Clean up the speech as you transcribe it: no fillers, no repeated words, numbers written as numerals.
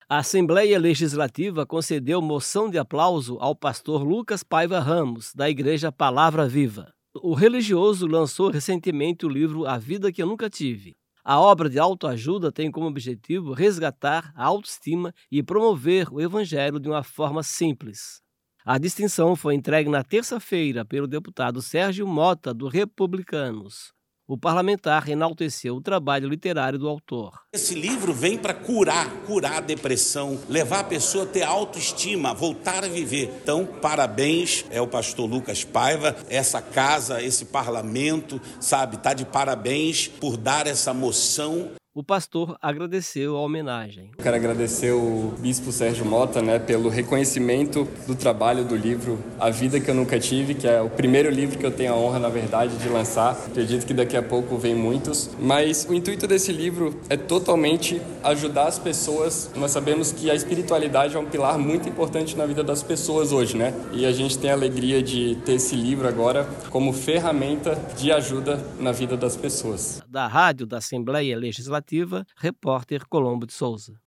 A Assembleia Legislativa concedeu moção de aplauso ao pastor Lucas Paiva Ramos, da Igreja Palavra Viva. O religioso lançou recentemente o livro A Vida que Eu Nunca Tive. A obra de autoajuda tem como objetivo resgatar a autoestima e promover o evangelho de uma forma simples. A distinção foi entregue na terça-feira pelo deputado Sérgio Mota, do Republicanos. O parlamentar enalteceu o trabalho literário do autor. Esse livro vem para curar a depressão, levar a pessoa a ter autoestima, voltar a viver. Então, parabéns, é o pastor Lucas Paiva, essa casa, esse parlamento, tá de parabéns por dar essa moção. O pastor agradeceu a homenagem. Quero agradecer o bispo Sérgio Mota, pelo reconhecimento do trabalho do livro A Vida que Eu Nunca Tive, que é o primeiro livro que eu tenho a honra, na verdade, de lançar. Acredito que daqui a pouco vem muitos. Mas o intuito desse livro é totalmente ajudar as pessoas. Nós sabemos que a espiritualidade é um pilar muito importante na vida das pessoas hoje, E a gente tem a alegria de ter esse livro agora como ferramenta de ajuda na vida das pessoas. Da Rádio da Assembleia Legislativa, repórter Colombo de Souza.